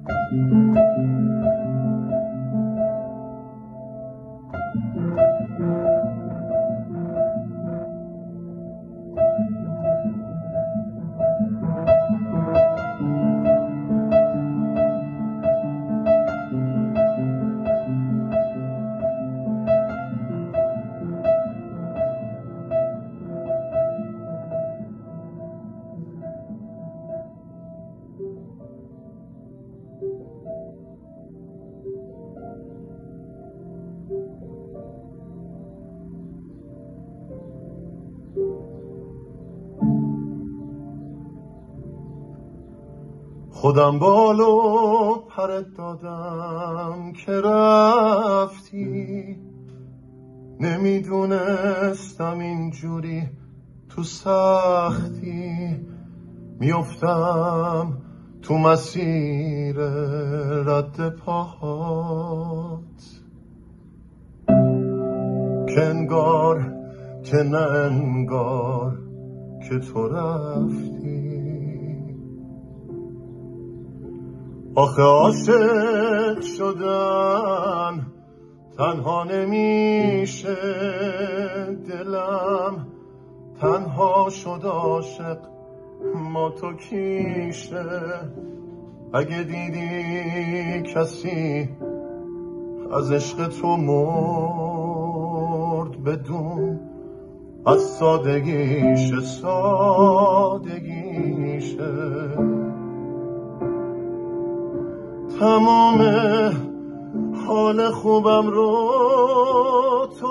خودم بالو پرت دادم که رفتی، نمیدونستم اینجوری تو سختی میافتم تو مسیر رد پاهات، که انگار که نه انگار که تو رفتی. آخه عاشق شدن تنها نمیشه، دلم تنها شد عاشق ما تو کیشه. اگه دیدی کسی از عشق تو مرد، بدون از سادگیشه سادگیشه. تمام حال خوبم رو تو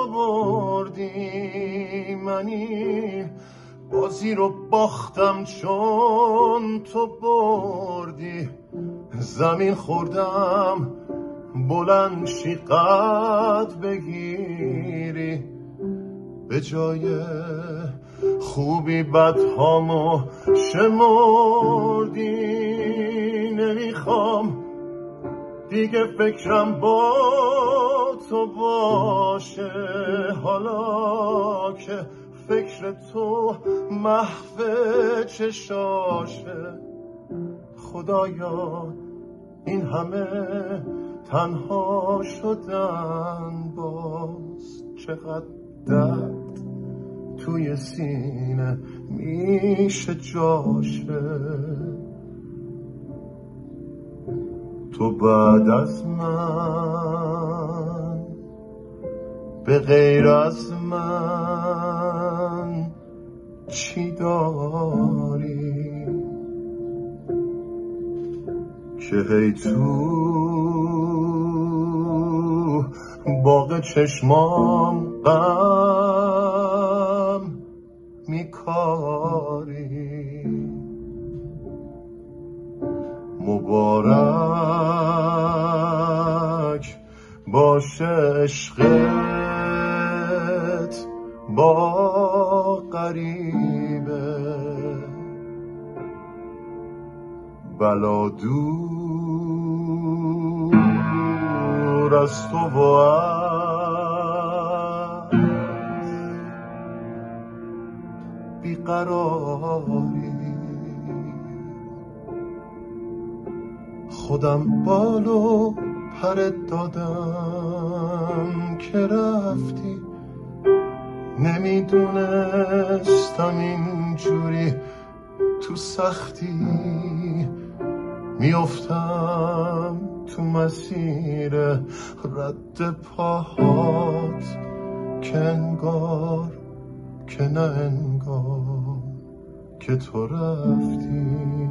بردی، منی بازی رو باختم چون تو بردی. زمین خوردم بلند شی قد بگیری، به جای خوبی بدهامو شمردی. نمیخوام دیگه فکرم با تو باشه، حالا که فکر تو محو چشاشه. خدایا این همه تنها شدن، باز چقدر درد توی سینه میشه جاشه. تو بعد از من به غیر از من چی داری که هی تو باغ چشمام غم میکاری؟ مبارک باشه عشقت با غریبه، بلا دور از تو و از بیقراری. خودم بالو پرت دادم که رفتی، نمیدونستم اینجوری تو سختی میافتم تو مسیر رد پاهات، که انگار که نه انگار که تو رفتی.